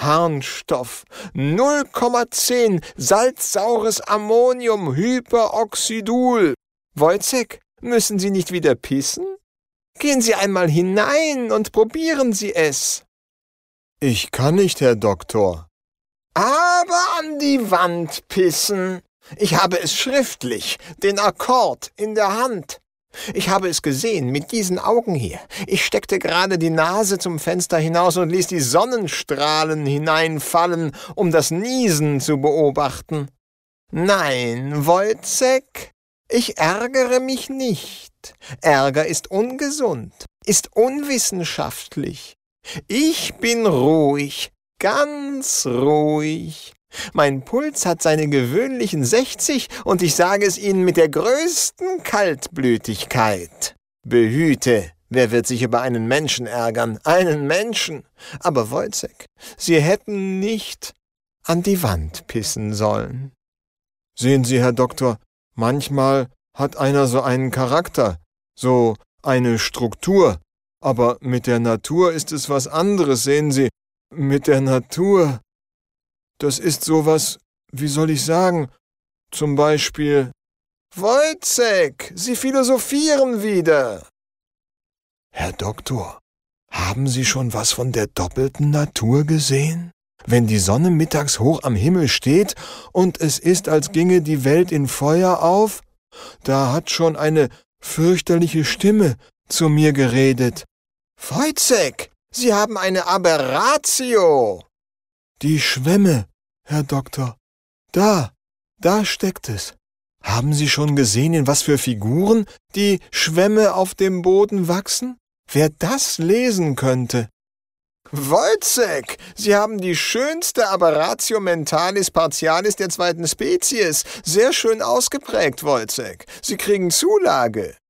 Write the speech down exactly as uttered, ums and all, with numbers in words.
Harnstoff, null Komma zehn salzsaures Ammoniumhyperoxidul. Wojciech, müssen Sie nicht wieder pissen? Gehen Sie einmal hinein und probieren Sie es. Ich kann nicht, Herr Doktor. Aber an die Wand pissen. Ich habe es schriftlich, den Akkord in der Hand. Ich habe es gesehen, mit diesen Augen hier. Ich steckte gerade die Nase zum Fenster hinaus und ließ die Sonnenstrahlen hineinfallen, um das Niesen zu beobachten. Nein, Wojciech, ich ärgere mich nicht. Ärger ist ungesund, ist unwissenschaftlich. Ich bin ruhig, ganz ruhig. Mein Puls hat seine gewöhnlichen sechzig und ich sage es Ihnen mit der größten Kaltblütigkeit. Behüte, wer wird sich über einen Menschen ärgern? Einen Menschen. Aber Wojciech, Sie hätten nicht an die Wand pissen sollen. Sehen Sie, Herr Doktor, manchmal hat einer so einen Charakter, so eine Struktur. Aber mit der Natur ist es was anderes, sehen Sie. Mit der Natur... Das ist sowas, wie soll ich sagen, zum Beispiel... Wojciech, Sie philosophieren wieder. Herr Doktor, haben Sie schon was von der doppelten Natur gesehen? Wenn die Sonne mittags hoch am Himmel steht und es ist, als ginge die Welt in Feuer auf, da hat schon eine fürchterliche Stimme zu mir geredet. Wojciech, Sie haben eine Aberratio. Die Schwämme, Herr Doktor. Da, da steckt es. Haben Sie schon gesehen, in was für Figuren die Schwämme auf dem Boden wachsen? Wer das lesen könnte. Wojciech, Sie haben die schönste Aberratio mentalis partialis der zweiten Spezies. Sehr schön ausgeprägt, Wojciech. Sie kriegen Zulage.